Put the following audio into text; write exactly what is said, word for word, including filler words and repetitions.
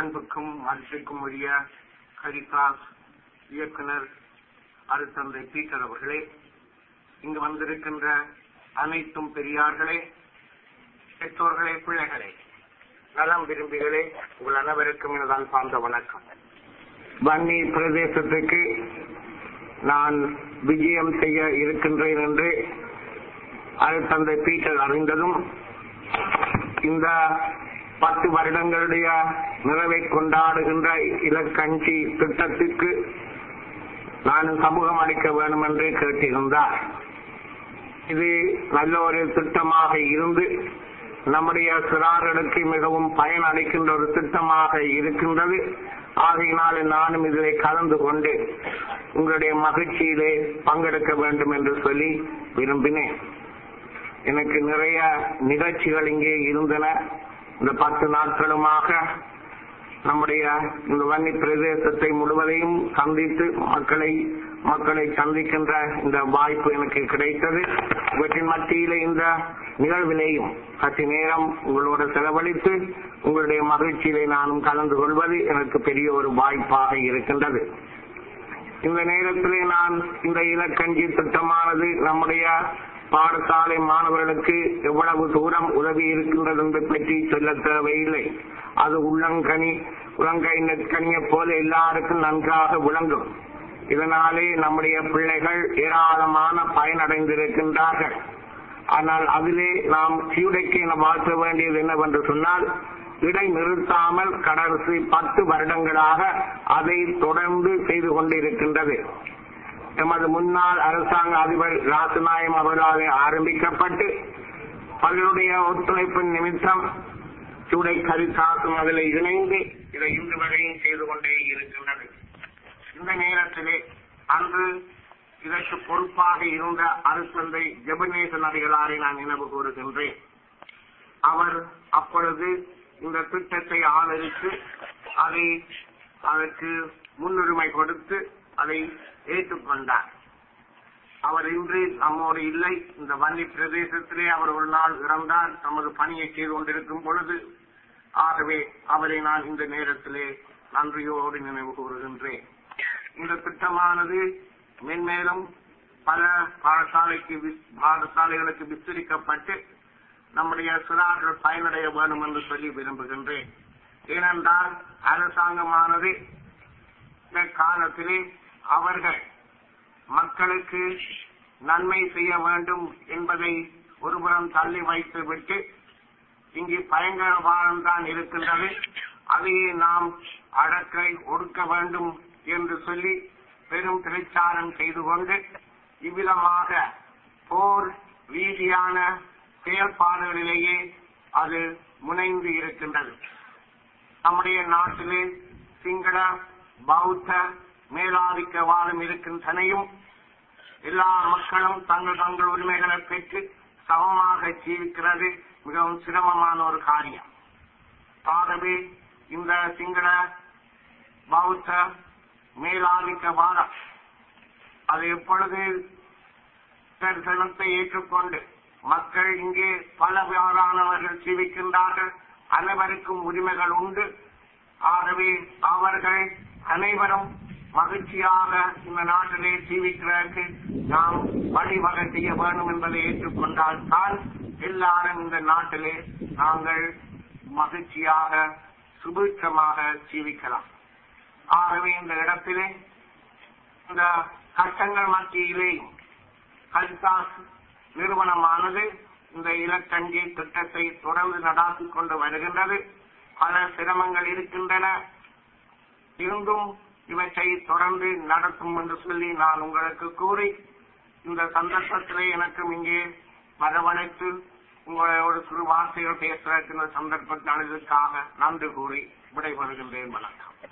அன்புக்கும் மதிப்பிற்கும் உரிய ஹரிதாஸ் இயக்குனர் அருட்தந்தை பீட்டர் அவர்களே, இங்கு வந்திருக்கின்ற அனைத்தும் பெரியார்களே, பெற்றோர்களே, பிள்ளைகளே, நலம் விரும்பிகளே, உங்கள் அனைவருக்கும் எனதால் சார்ந்த வணக்கம். வன்னி பிரதேசத்துக்கு நான் விஜயம் செய்ய இருக்கின்றேன் என்று அருட்தந்தை பீட்டர் அறிந்ததும் இந்த பத்து வருடங்களுடைய நிறைவை கொண்டாடுகின்ற இலக்கஞ்சி திட்டத்திற்கு நான் சமூகம் அளிக்க வேண்டும் என்று கேட்டிருந்தார். இது நல்ல ஒரு திட்டமாக இருந்து நம்முடைய சிறார்களுக்கு மிகவும் பயன் அளிக்கின்ற ஒரு திட்டமாக இருக்கின்றது. ஆகையினால் நானும் இதிலே கலந்து கொண்டு உங்களுடைய மகிழ்ச்சியிலே பங்கெடுக்க வேண்டும் என்று சொல்லி விரும்பினேன். எனக்கு நிறைய நிகழ்ச்சிகள் இங்கே இருந்தன. இந்த பத்து நாட்களுமாக நம்முடைய இந்த வன்னி பிரதேசத்தை முழுவதையும் சந்தித்து மக்களை மக்களை சந்திக்கின்ற இந்த வாய்ப்பு எனக்கு கிடைத்தது. இவற்றின் மத்தியிலே இந்த நிகழ்விலேயும் சற்று நேரம் உங்களோட செலவழித்து உங்களுடைய மகிழ்ச்சியிலே நானும் கலந்து கொள்வது எனக்கு பெரிய ஒரு வாய்ப்பாக இருக்கின்றது. இந்த நேரத்திலே நான் இந்த இலக்கஞ்சி திட்டமானது நம்முடைய பாடசாலை மாணவர்களுக்கு எவ்வளவு தூரம் உதவி இருக்கின்றது என்று பற்றி சொல்ல தேவையில்லை. அது உள்ளங்கனி உலங்கை நெற்கனியை போல எல்லாருக்கும் நன்றாக விளங்கும். இதனாலே நம்முடைய பிள்ளைகள் ஏராளமான பயனடைந்திருக்கின்றார்கள். ஆனால் அதிலே நாம் சீடைக்கு வாழ்த்த வேண்டியது என்னவென்று சொன்னால், இடை நிறுத்தாமல் கடைசி பத்து வருடங்களாக அதை தொடர்ந்து செய்து கொண்டிருக்கின்றது. எமது முன்னாள் அரசாங்க அதிபர் ராசநாயம் அவர்களால் ஆரம்பிக்கப்பட்டு அவர்களுடைய ஒத்துழைப்பின் நிமித்தம் சூடை கரிசாசும் அதில் இணைந்து இதை இன்று வரையும் செய்து கொண்டே இருக்கின்றது. இந்த நேரத்திலே அன்று இதற்கு பொறுப்பாக இருந்த அருட்தந்தை ஜெபநேசன் அடிகளாரை நான் நினைவு கூறுகின்றேன். அவர் அப்பொழுது இந்த திட்டத்தை ஆதரித்து அதை அதற்கு முன்னுரிமை கொடுத்து அதை ஏற்றுக்கொண்டார். அவர் இன்று நம்மோடு இல்லை. இந்த வன்னி பிரதேசத்திலே அவர் ஒரு நாள் இறந்தார் தமது பணியை செய்து கொண்டிருக்கும் பொழுது. ஆகவே அவரை நான் இந்த நேரத்திலே நன்றியோடு நினைவு கூறுகின்றேன். இந்த திட்டமானது மென்மேலும் பல பாடசாலைக்கு பாடசாலைகளுக்கு விஸ்தரிக்கப்பட்டு நம்முடைய சிறார்கள் பயனடைய வேண்டும் என்று சொல்லி விரும்புகின்றேன். ஏனென்றால் அரசாங்கமானது இந்த காலத்திலே அவர்கள் மக்களுக்கு நன்மை செய்ய வேண்டும் என்பதை ஒருபுறம் தள்ளி வைத்து விட்டு இங்கு பயங்கரவாதம் தான் இருக்கின்றது, அதையே நாம் அடக்க ஒடுக்க வேண்டும் என்று சொல்லி பெரும் பிரச்சாரம் செய்து கொண்டு இவ்விதமாக போர் ரீதியான செயல்பாடுகளிலேயே அது முனைந்து இருக்கின்றது. நம்முடைய நாட்டிலே சிங்கள பௌத்த மேலாதிக்கவாதம் இருக்கின்றனையும் எல்லா மக்களும் தங்கள் தங்கள் உரிமைகளை பெற்று சமமாக ஜீவிக்கிறது மிகவும் சிரமமான ஒரு காரியம். ஆகவே இந்த சிங்கள பௌத்த மேலாதிக்கவாதம் அது எப்பொழுது தரிசனத்தை ஏற்றுக்கொண்டு மக்கள் இங்கே பலவாறானவர்கள் ஜீவிக்கின்றார்கள், அனைவருக்கும் உரிமைகள் உண்டு. ஆகவே அவர்கள் அனைவரும் மகிழ்ச்சியாக இந்த நாட்டிலே ஜீவிக்கிறதற்கு நாம் வழிவகை செய்ய வேண்டும் என்பதை ஏற்றுக்கொண்டால் தான் எல்லாரும் இந்த நாட்டிலே நாங்கள் மகிழ்ச்சியாக சுபீட்சமாக ஜீவிக்கலாம். ஆகவே இந்த இடத்திலே இந்த கட்டங்கள் மத்தியிலே ஹரிதாஸ் நிறுவனமானது இந்த இலக்கஞ்சி திட்டத்தை தொடர்ந்து நடாத்திக் கொண்டு வருகின்றது. பல சிரமங்கள் இருக்கின்றன, இருந்தும் இவற்றை தொடர்ந்து நடத்தும் என்று சொல்லி நான் உங்களுக்கு கூறி இந்த சந்தர்ப்பத்திலே எனக்கும் இங்கே வரவழைத்து உங்களோட சிறு வார்த்தைகள் பேசுவதற்கு இந்த சந்தர்ப்பத்திற்காக நன்றி கூறி விடைபெறுகின்றேன். வணக்கம்.